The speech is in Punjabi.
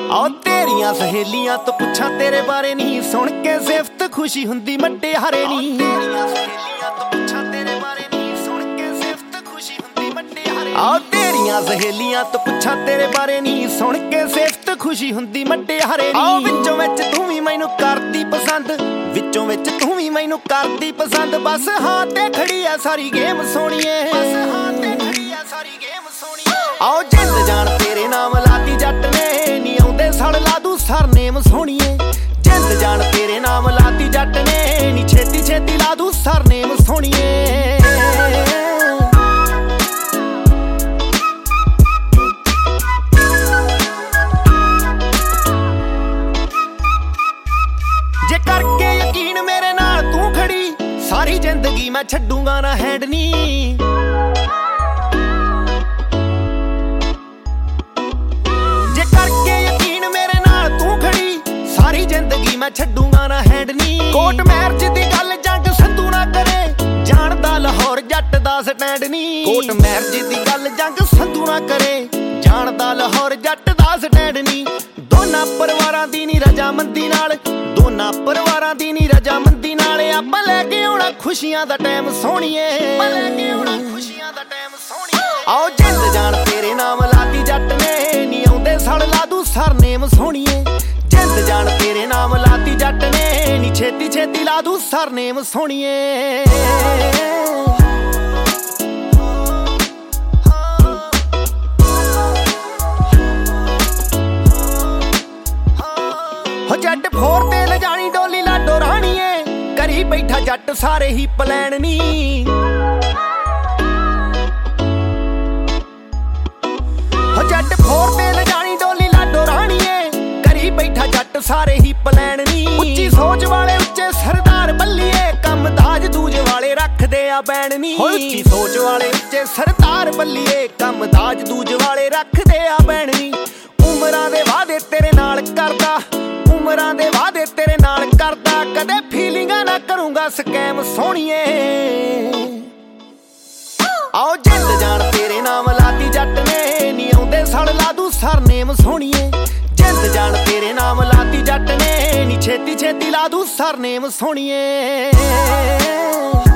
ਆ ਤੇਰੀਆਂ ਸਹੇਲੀਆਂ ਤੋਂ ਪੁੱਛਾਂ ਤੇਰੇ ਬਾਰੇ ਨਹੀਂ, ਸੁਣ ਕੇ ਸਿਫਤ ਖੁਸ਼ੀ ਹੁੰਦੀ ਮੱਡੇ ਹਾਰੇ ਨਹੀਂ। ਤੇਰੀਆਂ ਸਹੇਲੀਆਂ ਤੋਂ ਪੁੱਛਾਂ ਤੇਰੇ ਬਾਰੇ ਨਹੀਂ, ਸੁਣ ਕੇ ਸਿਫਤ ਖੁਸ਼ੀ ਹੁੰਦੀ ਮੱਡੇ ਹਾਰੇ। ਆ ਤੇਰੀਆਂ ਸਹੇਲੀਆਂ ਤੋਂ ਪੁੱਛਾਂ ਤੇਰੇ ਬਾਰੇ ਨਹੀਂ, ਸੁਣ ਕੇ ਸਿਫਤ ਖੁਸ਼ੀ ਹੁੰਦੀ ਮੱਡੇ ਹਾਰੇ ਨਹੀਂ। ਆ ਵਿੱਚੋਂ ਵਿੱਚ ਤੂੰ ਵੀ ਮੈਨੂੰ ਕਰਦੀ ਪਸੰਦ, ਵਿੱਚੋਂ ਵਿੱਚ ਤੂੰ ਵੀ ਮੈਨੂੰ ਕਰਦੀ ਪਸੰਦ। ਬਸ ਹਾਂ ਤੇ ਖੜੀ ਆ ਸਾਰੀ ਗੇਮ ਸੋਹਣੀਏ, ਬਸ ਹਾਂ ਤੇ ਖੜੀ ਆ ਸਾਰੀ ਗੇਮ ਸੋਹਣੀਏ। ਆਓ ਜਿੰਦ ਜਾਣ ਤੇਰੇ ਨਾਮ ਲਾਤੀ ਜੱਟ ਨੇ, ਨੀ ਆਉਂਦੇ ਸੜ ਲਾ ਦੂ ਸਰਨੇਮ ਸੋਹਣੀਏ। ਜਿੰਦ ਜਾਣ ਤੇਰੇ ਨਾਮ ਲਾਤੀ ਜੱਟ ਨੇ, ਨੀ ਛੇਤੀ ਛੇਤੀ ਲਾ ਦੂ ਸਰਨੇਮ ਸੋਹਣੀਏ। ਜੇ ਕਰਕੇ ਯਕੀਨ ਮੇਰੇ ਨਾਲ ਤੂੰ ਖੜੀ, ਸਾਰੀ ਜ਼ਿੰਦਗੀ ਮੈਂ ਛੱਡੂਗਾ ਨਾ ਹੈਂਡ ਨੀ। ਜੇ ਕਰਕੇ ਯਕੀਨ ਮੇਰੇ ਨਾਲ ਤੂੰ ਖੜੀ, ਸਾਰੀ ਜ਼ਿੰਦਗੀ ਮੈਂ ਛੱਡੂਗਾ ਨਾ ਹੈਂਡ ਨੀ। ਕੋਟ ਮੈਰਜ ਦੀ ਗੱਲ ਜੰਗ ਸੰਧੂ ਨਾ ਕਰੇ, ਜਾਣਦਾ ਲਾਹੌਰ ਜੱਟ ਦਾ ਸਟੈਂਡ ਨੀ। ਕੋਟ ਮੈਰਜ ਦੀ ਗੱਲ ਜੰਗ ਸੰਧੂ ਨਾ ਕਰੇ, ਜਾਣਦਾ ਲਾਹੌਰ ਜੱਟ ਦਾ ਸਟੈਂਡ ਨੀ। ਦੋਨਾਂ ਪਰਿਵਾਰਾਂ ਦੀ ਨੀ ਰਜਾਮੰਦੀ ਨਾਲ, ਦੋਨਾਂ ਪਰਿਵਾਰਾਂ ਦੀ ਨੀ ਰਜਾਮੰਦੀ ਨਾਲ ਆਪਾਂ ਲੈ ਕੇ ਆਉਣਾ ਖੁਸ਼ੀਆਂ ਦਾ ਟਾਈਮ ਸੋਹਣੀਏ, ਲੈ ਕੇ ਆਉਣਾ ਖੁਸ਼ੀਆਂ ਦਾ ਟਾਈਮ ਸੋਹਣੀਏ। ਆਓ ਜਿੰਦ ਜਾਣ ਤੇਰੇ ਨਾਮ ਲਾਤੀ ਜੱਟ ਨੇ, ਨੀ ਆਉਂਦੇ ਸੜ ਲਾ ਦੂ ਸਰਨੇਮ ਸੋਹਣੀਏ। ਜਿੰਦ ਜਾਣ ਤੇਰੇ ਨਾਮ ਲਾਤੀ ਜੱਟ ਨੇ, ਨੀ ਛੇਤੀ ਛੇਤੀ ਲਾ ਦੂ ਸਰਨੇਮ ਸੋਹਣੀਏ। ਹੋ ਜੱਟ ਫੋਰ ਤੇ ਲਿਜਾਣੀ ਡੋਲੀ ਲਾਡੋ ਰਾਣੀਏ, ਕਰੀ ਬੈਠਾ ਜੱਟ ਸਾਰੇ ਹੀ ਪਲੈਨ ਨੀ। ਹੋ ਜੱਟ ਫੋਰ ਤੇ ਲਿਜਾਣੀ ਡੋਲੀ ਲਾਡੋ ਰਾਣੀਏ, ਕਰੀ ਬੈਠਾ ਜੱਟ ਸਾਰੇ ਹੀ ਪਲੈਨ ਨੀ। ਉੱਚੀ ਸੋਚ ਵਾਲੇ ਉੱਚੇ ਸਰਦਾਰ ਬੱਲੀਏ, ਕੰਮ ਦਾਜ ਦੂਜ ਵਾਲੇ ਰੱਖਦੇ ਆ ਬੈਣ ਨੀ। ਉੱਚੀ ਸੋਚ ਵਾਲੇ ਉੱਚੇ ਸਰਦਾਰ ਬੱਲੀਏ, ਕੰਮ ਦਾਜ ਦੂਜ ਵਾਲੇ ਰੱਖਦੇ ਆ ਬੈਣ ਨੀ। ਉਮਰਾਂ ਦੇ ਵਾਅਦੇ ਤੇਰੇ ਨਾਲ ਕਰਦਾ, ਉਮਰਾਂ ਦੇ ਵਾਅਦੇ ਤੇਰੇ ਨਾਲ ਕਰਦਾ, ਕਦੇ ਫੀਲਿੰਗਾਂ ਨਾ ਕਰੂੰਗਾ ਸਕੈਮ ਸੋਹਣੀਏ। ਆਓ ਜਿੰਦ ਜਾਣ ਤੇਰੇ ਨਾਮ ਲਾਤੀ ਜੱਟ ਨੇ, ਨੀ ਆਉਂਦੇ ਸੜ ਲਾ ਦੂ ਸਰਨੇਮ ਸੋਹਣੀਏ। ਜਿੰਦ ਜਾਣ ਤੇਰੇ ਨਾਮ ਲਾਤੀ ਜੱਟ ਨੇ, ਨੀ ਛੇਤੀ ਛੇਤੀ ਲਾ ਦੂ ਸਰਨੇਮ ਸੋਹਣੀਏ।